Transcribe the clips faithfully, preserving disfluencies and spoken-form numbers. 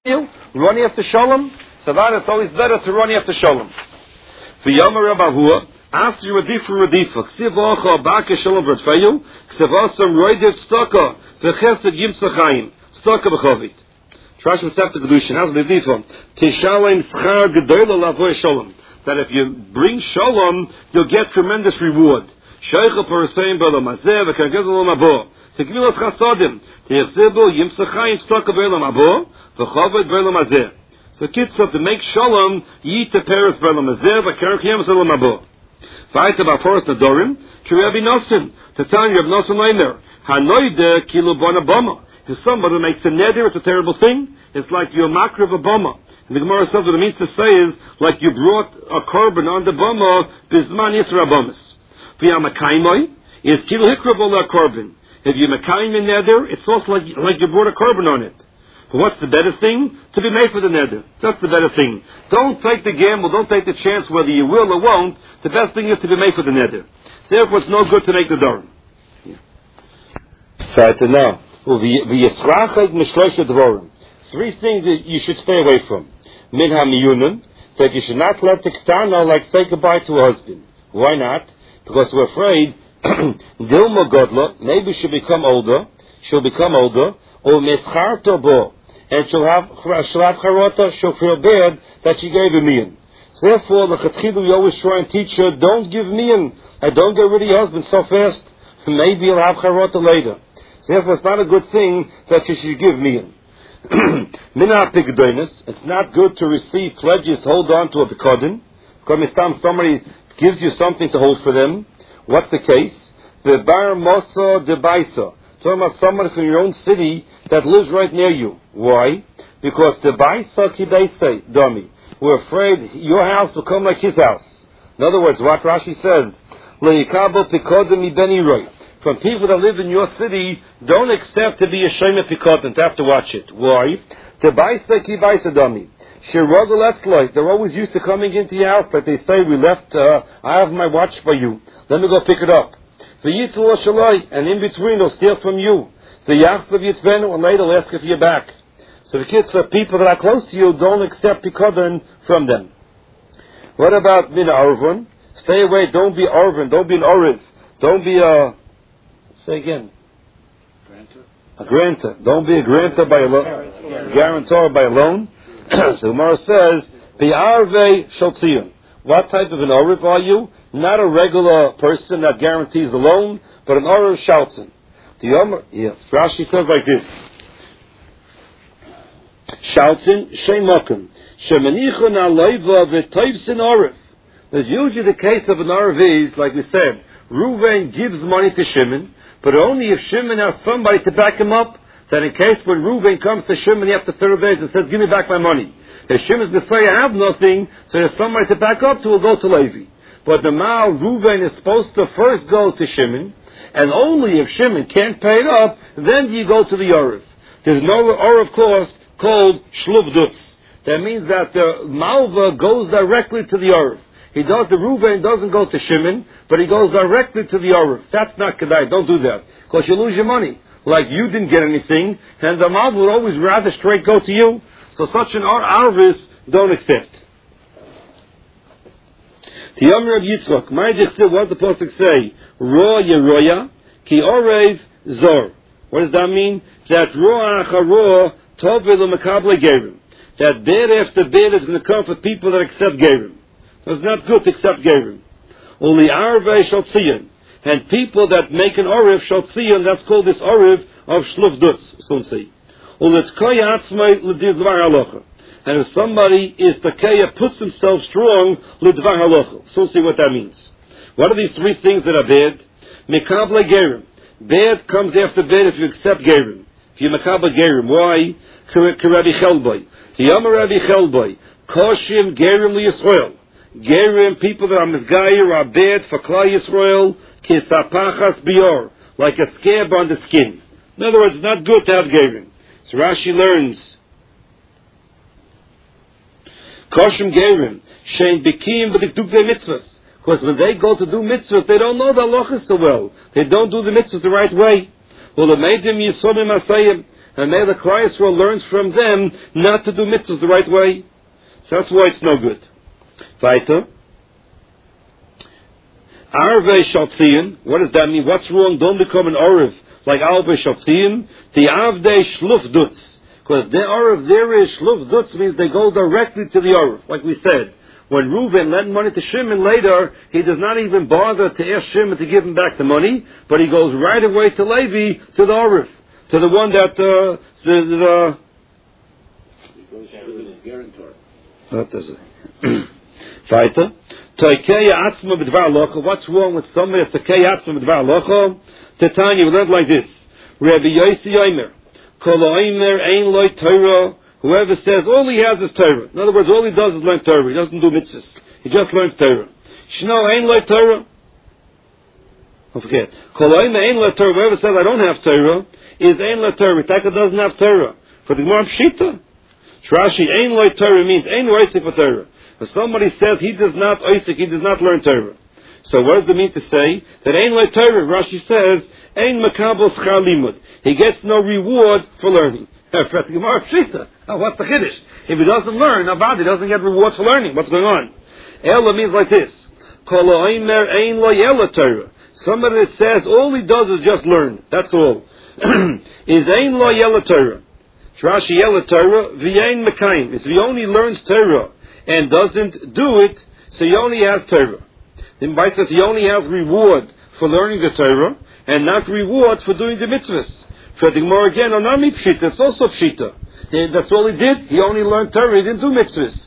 you, running after Shalom. So that it's always better to run after Shalom. For Yomar Rabahua, after Radifa Radifa, Ksivocha Baka Shalom Bratfayu, Ksivasam Roidev Staka, Vechesed Yimsachayim, Staka Bechovit. Trash Mesefta Kedushin, as Radifa, Tishalem Schar Gedoyla Lavoy Shalom. That if you bring Shalom, you'll get tremendous reward. Sheicha Parasein Belam Azeh, Vekagezal Mabo, Tekmilas Chasadim, Tichzibu Yimsachayim, Staka Belam Mabo, Vechovit Belam Azeh. So Kitzah, to make Shalom, Yit to Paris Belam Azeh, Vekarakim Salam Mabo. Fight about Forest Adorim, Kirabi Nosim, to tell you of Nosim Leimer, Hanoide Kilo Bonabama. If somebody makes a neder, it's a terrible thing. It's like you're makr of a bama. And the Gemara says what it means to say is like you brought a korban on the bama, bisman yisra bamas. V'ya makaimoi is kilo hikrav ola korban. If you makaim in neder, it's also like, like you brought a korban on it. But what's the better thing? To be made for the neder. That's the better thing. Don't take the gamble, don't take the chance whether you will or won't. The best thing is to be made for the neder. Therefore it's no good to make the darim. Try to now. Three things that you should stay away from. Min hamiyunun, that you should not let the ktana like say goodbye to a husband. Why not? Because we're afraid Dilma Godla, maybe she'll become older, she'll become older, or meschar tobo, and she'll have she'll have charota, she'll feel bad that she gave a mian. So therefore, the chatchilu we always try and teach her, don't give mian, and don't get rid of your husband so fast. Maybe you'll have charota later. Therefore, it's not a good thing that you should give mian. It's not good to receive pledges to hold on to a pekodin. Because somebody gives you something to hold for them. What's the case? The bar mosa de baisa. Talking about someone from your own city that lives right near you. Why? Because the baisa kidaisa dummy. We're afraid your house will come like his house. In other words, what Rashi says, leikabo pekodim mi beni roy. From people that live in your city, don't accept to be a shema pikotin, to have to watch it. Why? To baisa ki baisa dami. Shirogel etzloi. They're always used to coming into your house, but they say, we left, uh, I have my watch for you. Let me go pick it up. V'yitzul shaloi, and in between they'll steal from you. V'yachzav yitzvenu, and later they'll ask for your back. So the kids are people that are close to you, don't accept pikotin from them. What about min arvun? Stay away, don't be arvun, don't be an oriv. Don't be a... Say again. Grantor. A grantor. Don't be a grantor by a loan. Guarantor by a loan. So Gemara says, Bi'arve Shaltziyun. What type of an Oriv are you? Not a regular person that guarantees the loan, but an Oriv Shaltzin. The Yomer, yeah. Rashi says like this. Shaltzin Shemokim. Shemanichon Alayva V'Toivsin Oriv. That's usually the case of an Oriv is, like we said, Reuven gives money to Shimon, but only if Shimon has somebody to back him up, that in case when Reuven comes to Shimon after thirty days and says, give me back my money. If Shimon's going to say, I have nothing, so there's somebody to back up to, will go to Levi. But the Mal, Reuven is supposed to first go to Shimon, and only if Shimon can't pay it up, then you go to the Oriv. There's no Oriv clause called Shluvdutz. That means that the Malva goes directly to the Oriv. He does, the Reuven doesn't go to Shimon, but he goes directly to the Oriv. That's not Kedai. Don't do that. Because you lose your money. Like you didn't get anything, and the Mav would always rather straight go to you. So such an Arvis don't accept. The Yomer of Yitzchak, my still what the Pasuk say? Ro Yeroya, Ki Orev Zor. What does that mean? That Ro Acharo Tovil Makable Gerim. That bed after bed is going to come for people that accept Gerim. It's not good to accept Gerim. Only Arvei Shaltzion. And people that make an Oriv Shaltzion, that's called this Oriv of Shluvdutz, so to say. And if somebody is Takeya, puts himself strong, Lidvar Halacha. So see what that means. What are these three things that are bad? Mekabla Gerim. Bad comes after bad if you accept Gerim. If you Mekabla Gerim. Why? K'Rabbi Chelboy. T'yama Rabbi Chelboy. Koshim Gerim L'Yisrael. Gerim, people that are Mizgayir, are bad for Klal Yisrael, Kisapachas Bior, like a scab on the skin. In other words, it's not good to have Gerim. So Rashi learns, Koshim Gerim, Shein Bikim B'dikdukdei Mitzvahs. Because when they go to do mitzvahs, they don't know the halachas so well. They don't do the mitzvahs the right way. Well, the Meidim Yisomim Asayim, and maybe the Klal Yisrael learns from them not to do mitzvahs the right way. So that's why it's no good. Weiter. Arvei Shaltzion, what does that mean? What's wrong? Don't become an Arv like Arvei Shaltzion. The Avdei Shluf Dutz. Because the Arv there is Shluf Dutz means they go directly to the Arv, like we said. When Reuven lent money to Shimon later, he does not even bother to ask Shimon to give him back the money, but he goes right away to Levi, to the Arv, to the one that, uh, the, the, he goes to the guarantor. What does it? Weiter. What's wrong with somebody that's Takei Atzma B'dvar Halacha? Titania, we learned like this. Rabbi Yossi Yomer, Kol Omer Ein Loi Torah. Whoever says all he has is Torah. In other words, all he does is learn Torah. He doesn't do mitzvahs. He just learns Torah. Shno Ein Loi Torah. Don't forget. Kol Omer Ein Loi Torah. Whoever says I don't have Torah is Ein Loi Torah. Taka doesn't have Torah. For the Gemara Pshita. Rashi Ein Loi Torah means Ein Oisik for Torah. If somebody says he does not Oisik, he does not learn Torah. So what does it mean to say? That Ein Loi Torah, Rashi says, Ein Makabel Schar Limud. He gets no reward for learning. What's the Chiddush? If he doesn't learn, about he doesn't get reward for learning. What's going on? Ella means like this. Kol Oimer Ein Lo Yela Torah. Somebody that says all he does is just learn. That's all. Is Ein Lo Yela Torah. Rashi Yela Torah, V'yein Mekayim. If he only learns Torah and doesn't do it, so he only has Torah. The Bible says he only has reward for learning the Torah and not reward for doing the mitzvahs. For the Gemara again, Onami Pshita, it's also Pshita. That's all he did. He only learned Torah, he didn't do mitzvahs.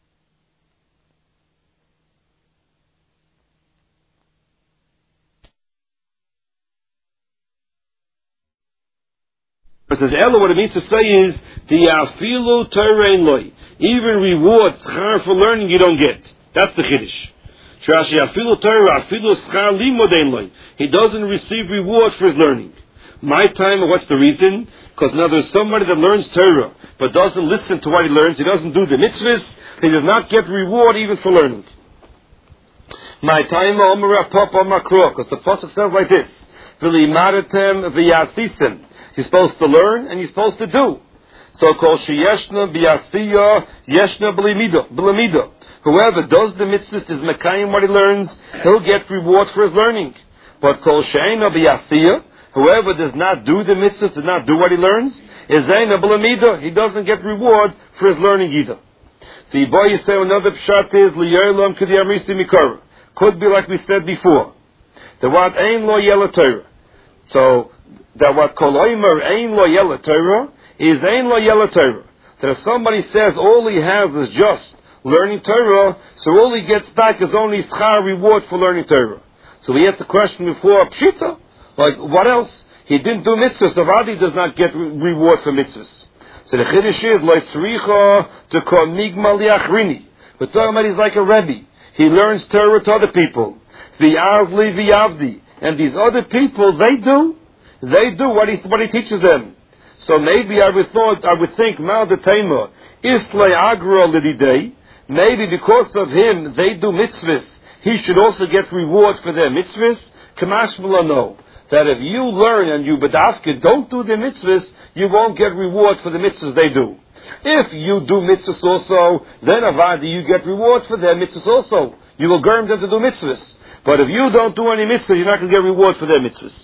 It says, Ella, what it means to say is, the afilu Torah ein loi. Even reward, schar for learning, you don't get. That's the Chiddush. Trashi afilu Torah, afilu schar limud ein loi. He doesn't receive reward for his learning. My time, what's the reason? Because now there's somebody that learns Torah, but doesn't listen to what he learns, he doesn't do the mitzvahs, he does not get reward even for learning. My time, Omer Papa Makro, because the pasuk sounds like this. V'limadatem v'yasisim. You're supposed to learn and you're supposed to do. So called sheyeshna b'yasiya yeshna b'lamida. Whoever does the mitzvahs is mekayim what he learns, he'll get reward for his learning. But called she'ena b'yasiya, whoever does not do the mitzvahs, does not do what he learns, is zeina b'lamida. He doesn't get reward for his learning either. The boy you say another pshat is liyolam k'diyamrisi mikara. Could be like we said before. The what ain lo yela Torah. So that what kol oimer ein lo yela Torah is ein lo yela Torah. That if somebody says all he has is just learning Torah, so all he gets back is only schar reward for learning Torah. So we asked the question before, pshita, like what else? He didn't do mitzvahs, so Adi does not get re- reward for mitzvahs. So the chiddush is lo tzricha to kol nigma liachrini. We're talking about he's like a rebbe. He learns Torah to other people. V'yavli v'yavdi. And these other people, they do. They do what he, what he teaches them. So maybe I would thought, I would think, Mal de Tema, Islay Agra Lididei, maybe because of him, they do mitzvahs, he should also get reward for their mitzvahs. Kamash no. That if you learn and you bedafke don't do the mitzvahs, you won't get reward for the mitzvahs they do. If you do mitzvahs also, then avadi you get reward for their mitzvahs also. You will germ them to do mitzvahs. But if you don't do any mitzvahs, you're not going to get reward for their mitzvahs.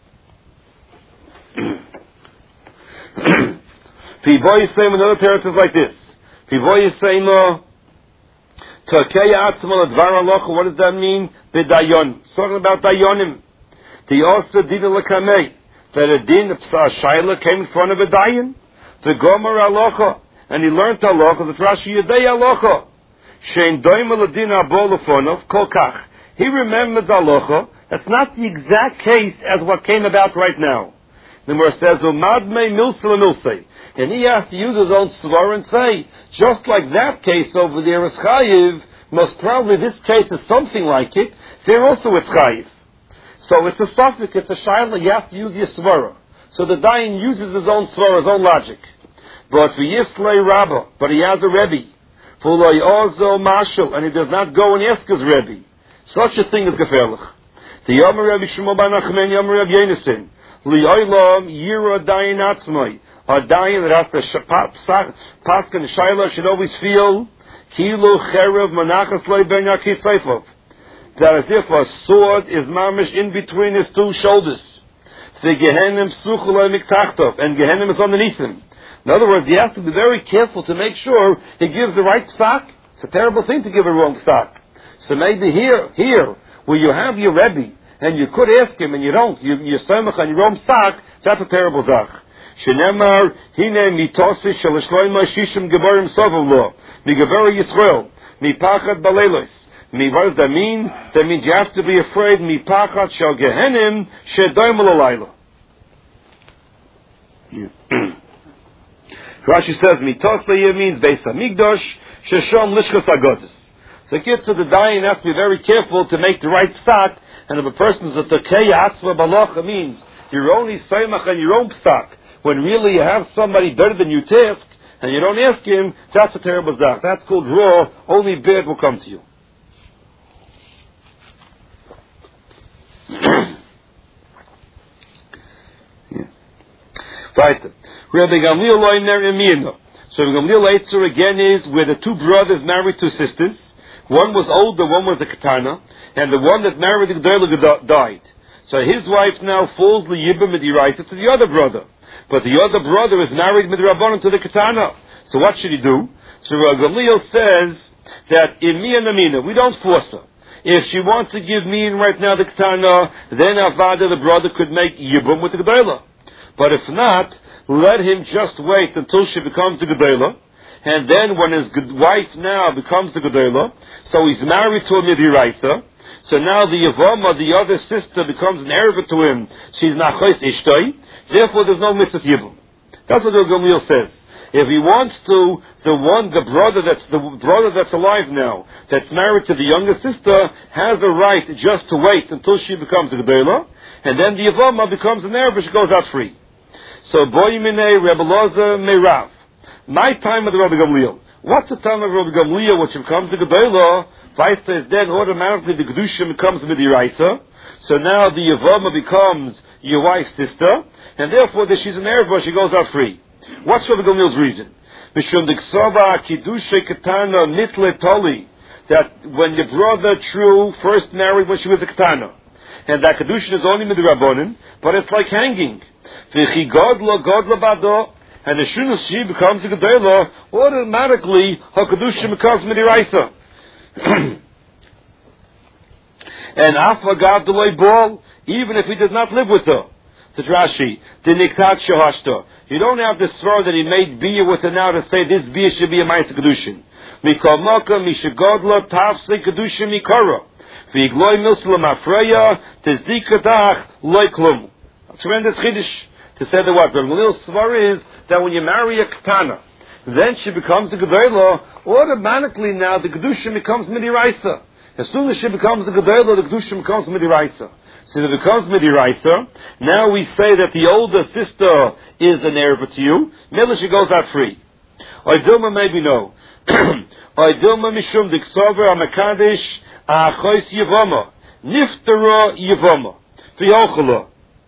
Pivoy Yisayim, another teretz is like this. Pivoy Yisayim, Takeya Atzma L'Dvar Halacha, what does that mean? B'dayon. It's talking about dayonim. The Osta Din L'Kamei, that a din of Shaila came in front of a dayan. The Gomer Halacha, and he learned Halacha, the Rashi Yedei Halacha. Shein Doim L'Din Abo L'Fonov, Kol Kach. He remembered Halacha. That's not the exact case as what came about right now. The Gemara says, "Umadmei milsel milsei," and he has to use his own svar and say, just like that case over there is chayiv, most probably this case is something like it. There also it's chayiv. So it's a suffix, it's a shaila. You have to use your svara. So the dayan uses his own svara, his own logic. But for Yislei Rabbah, but he has a rebbe, Fulay Ozo Marshal, and he does not go and ask his rebbe. Such a thing is gefährlich. The Yomer Rebbe Shmuel Bar Nachman, Yomer Rebbe Yonason. Li'olam yira dayan atzmai. a dayan that has to paskin shaila should always feel kilo cherev manachas loy ben yakisayfov, that as if a sword is mamish in between his two shoulders. The Gehenim suchulay miktachtov, and Gehenim is underneath him. In other words, he has to be very careful to make sure he gives the right psak. It's a terrible thing to give a wrong psak. So maybe here, here, where you have your Rebbe, and you could ask him, and you don't, you, you're samach on your own psak, that's a terrible zach. Shenemar, hine mitosi shalashloima shishim gebarim sovavlo, mi gebari Yisrael, mi pachad baleilos. Mi, what does that mean? That means you have to be afraid, mi pachad shal gehenim shedoim l'alayla. Rashi says, mitosleya means Beis HaMikdash, sheshom lishchas agodas. So kids, so the dayan has to be very careful to make the right psak, and if a person is a tekeya atzva balacha, means you're only saymach on your own psak, when really you have somebody better than you to ask, and you don't ask him, that's a terrible zach. That's called raw, only bad will come to you. Yeah. Right. Rabbi Gamliel loyner emino. So Rabbi Gamliel Eitzer again is where the two brothers married two sisters. One was older, one was a katana, and the one that married the G'dayla died. So his wife now falls liyibba midiraisa to the other brother, but the other brother is married midrabanan to the katana. So what should he do? So Rabbi Gamliel says that imi and amina, we don't force her. If she wants to give me right now the katana, then Avada, the brother, could make yibum with the G'dayla. But if not, let him just wait until she becomes the G'dayla, and then when his wife now becomes the G'dayla, so he's married to a midiraisa, so now the Yavama, the other sister, becomes an erva to him. She's nachos ishtoi, therefore there's no mitzvah yibum. That's what the Gamliel says. If he wants to, the one, the brother that's the brother that's alive now, that's married to the younger sister, has a right just to wait until she becomes a G'dayla, and then the Yavama becomes an erva, she goes out free. So boyimine Rebbe Loza Meirav. My time of the Rabbi Gamliel. What's the time of Rabbi Gamliel, which becomes a G'dayla? Vaista is then automatically the Gedushim becomes midiraisa. So now the Yavama becomes your wife's sister, and therefore that she's an erva, she goes out free. What's Rabbi Gamliel's reason? Mishum diksava kidushe katana nitle toli, that when your brother True first married when she was a katana, and that kedushin is only midrabanan, but it's like hanging. V'chi godla godla bado, and as soon as she becomes a G'dayla, automatically her kedushin becomes midiraisa. And afagav deloy bol, even if he does not live with her. To Rashi, the niktat shahashta. You don't have the svara that he made bia with her now to say this bia should be a ma'aseh kedushin. Mikol moka mishagodla tafse kedushin mikara. V'igloy milsel mafreya tezikatach loy klum. Tremendous chiddush to say that what the little svara is that when you marry a katana, then she becomes a G'dayla, automatically now the kedushin becomes midiraisa. As soon as she becomes a G'dayla, the kedushin becomes midiraisa. So it becomes midiraisa. Now we say that the older sister is an erva to you. Mila, she goes out free. Oidilma, maybe no. Oidilma mishum diksover amakadesh achos yivama niftara yivama v'yochala.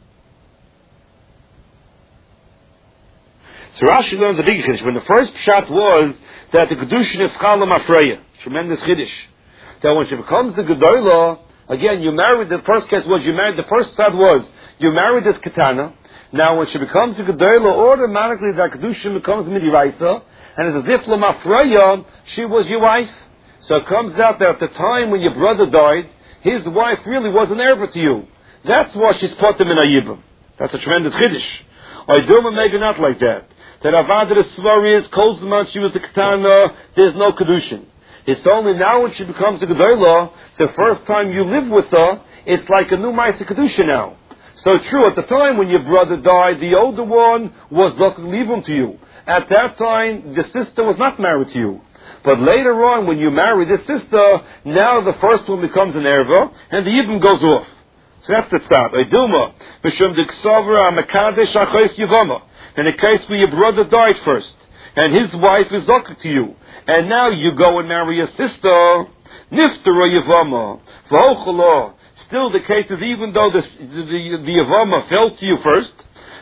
So Rashi learns a big chiddush. When the first pshat was that the kedushin is chalam afreya, tremendous chiddush. That when she becomes the G'dayla, again, you married, the first case was, you married, the first pshat was, you married this katana. Now when she becomes the G'dayla, automatically that kedushin becomes midiraisa, and it's as if l'mafreya, she was your wife. So it comes out that at the time when your brother died, his wife really was an erva to you. That's why she's put him in a yibum. That's a tremendous chiddush. Oiduma, maybe not like that. That Avada the Svar is, Kolzman, she was the Katana, there's no Kedushin. It's only now when she becomes a G'dayla, the first time you live with her, it's like a new Ma'aseh Kedushin now. So true, at the time when your brother died, the older one was Zakh Livum to you. At that time, the sister was not married to you. But later on, when you marry this sister, now the first one becomes an erva, and the Yibum goes off. So that's the tzad. Oiduma, Mishum diksavra amakadesh achos yivama. In a case where your brother died first, and his wife is zakah to you, and now you go and marry a sister, niftara yivama, v'ochala. Still the case is even though the, the, the, the yivama fell to you first,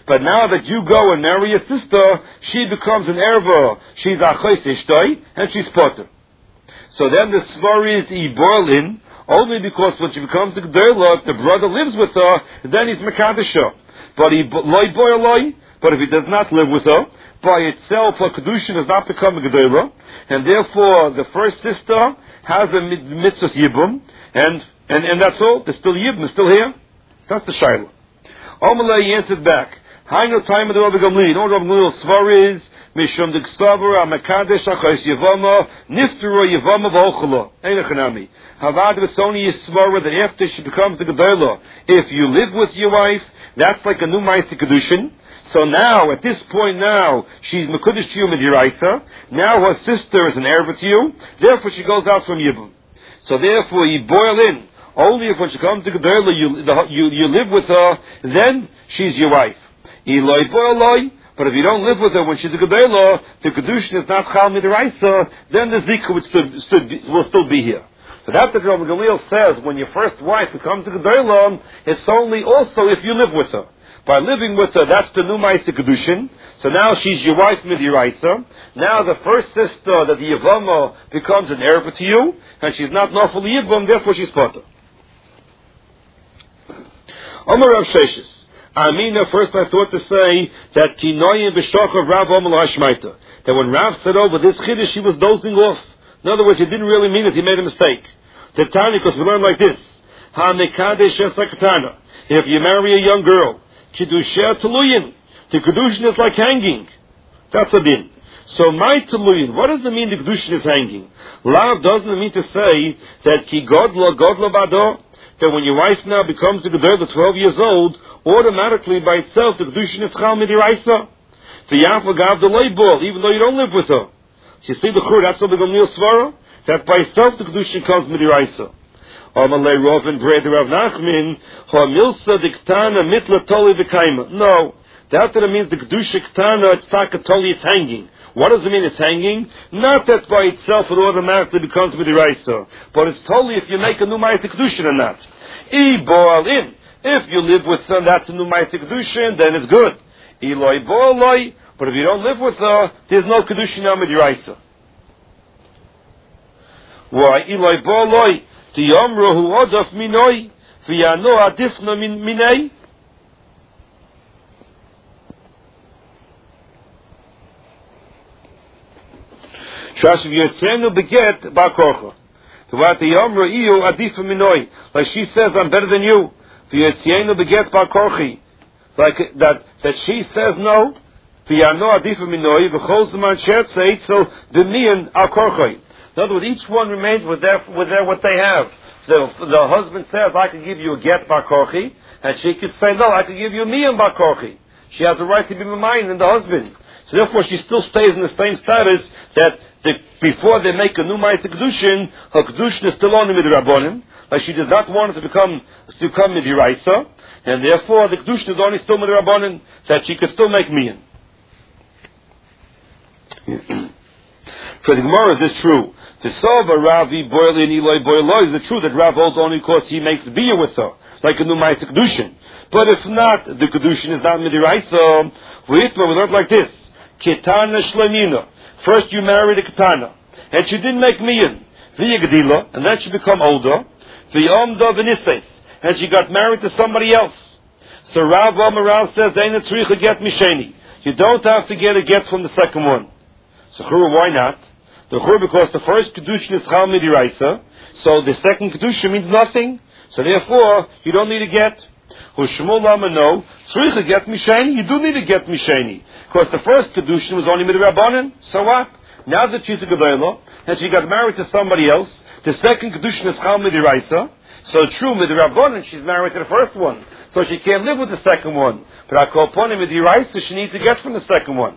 But now that you go and marry your sister, she becomes an erva. She's achos ishtoi, and she's potter. So then the svar is iborlin, only because when she becomes a g'dayla, if the brother lives with her, then he's mekadesha. But he loy boy loy. But if he does not live with her, by itself, her kedushin has not become a g'dayla, and therefore the first sister has a mitzvah yibum, and and and that's all. There's still yibum, it's still here. That's the shayla. Omalei answered back. Hi no time of the Rabbi Gamliel. You know what Rabbi Gamliel's svar is? Mishum d'ksaver amakadesh achos yivama niftero yivama v'ochelo. Einachanami. Havad v'soni yisvara that after she becomes the gedayla, if you live with your wife, that's like a new ma'aseh kedushin. So now, at this point now, she's mekudesh to you midiraisa. Now her sister is an erva to you. Therefore she goes out from yibum. So therefore you boil in. Only if when she comes to gedayla, you, you you live with her, then she's your wife. Eloi boiloi. But if you don't live with her when she's a gedayla, the kedushin is not chal midiraisa, then the zikah would still, still be, will still be here. But after Rabbi Gamliel says, when your first wife becomes a gedayla, it's only also if you live with her. By living with her, that's the new ma'aseh kedushin. So now she's your wife midiraisa. Now the first sister that the yivama becomes an erva to you, and she's not nafal yibam, therefore she's potter. Amar Rav Sheshes. I mean, first I thought to say that kinoyim b'shach of Rav Omer Hashmaita. That when Rav said over this chiddush, he was dozing off. In other words, he didn't really mean it. He made a mistake. The Tanya, because we learn like this: Ha mekadesh esakatana. If you marry a young girl, kiddusheh teluyin. The kedushin is like hanging. That's a din. So my teluyin. What does it mean? The kedushin is hanging. Lav doesn't mean to say that ki godla godla bado. That when your wife now becomes a gedayla, twelve years old, automatically by itself the kedushin is chal midiraisa. The yafa gav the leibol, even though you don't live with her. So you see the chur, that's what the Gamliel svara, that by itself the kedushin comes midiraisa. Amalei Rav and Breder Rav Nachman, ha milsa diktana mitla toli v'kaima. No, that that means the kedusha ktana, it's takatoli, it's hanging. What does it mean it's hanging? Not that by itself it automatically becomes midiraisa, but it's totally if you make a new ma'aseh kedushin or not. I boil in. If you live with her, that's a new ma'aseh kedushin, then it's good. Eloi boiloi. But if you don't live with her, there's no kedushin now midiraisa. Why? Eloi boiloi. The yomro hu odaf minoi. V'yano adifna minei. Shashiv Yotzenu beget Bakorcha. To what the Yomra Iyu Adifa Minoi. Like she says, I'm better than you. Yotzenu beget Bakorchi. Like that, that she says no. V'yano Adifa Minoi. V'chol Zman Shertze Eitzel B'miyan Akorchoi. In other words, each one remains with their, with their, what they have. The, the husband says, I can give you a get Bakorchi. And she could say, no, I can give you a miyan Bakorchi. She has a right to be mine than the husband. So therefore she still stays in the same status that the, before they make a new ma'aseh kedushin, her kedushin is still on the midrabanan, like she does not want it to become to become midiraisa, and therefore the kedushin is only still midrabanan, that she can still make miyan. For the Gemara, is this true? The Sova Ravi Boilin Eloi Boiloi, is it true that Rav holds only because he makes biyah with her, like a new ma'aseh kedushin? But if not, the kedushin is not midiraisa. We learned like this. Ketana shlemina. First you married a ketana, and she didn't make miyan. V'ya gedila, and then she become older. V'yomda v'nises, and she got married to somebody else. So Rav Amarav says, "Eina tzricha get misheni." You don't have to get a get from the second one. So chura, why not? The chura, because the first kedushin is chal midiraisa, so the second kedushin means nothing. So therefore, you don't need a get. Hushmul Lamano, tzricha get misheni. You do need a get misheni, because the first kedushin was only midrabanan. So what? Now that she's a gedayla and she got married to somebody else, the second kedushin is chal midiraisa. So true midrabanan, she's married to the first one, so she can't live with the second one. But I call upon him midiraisa, she needs to get from the second one.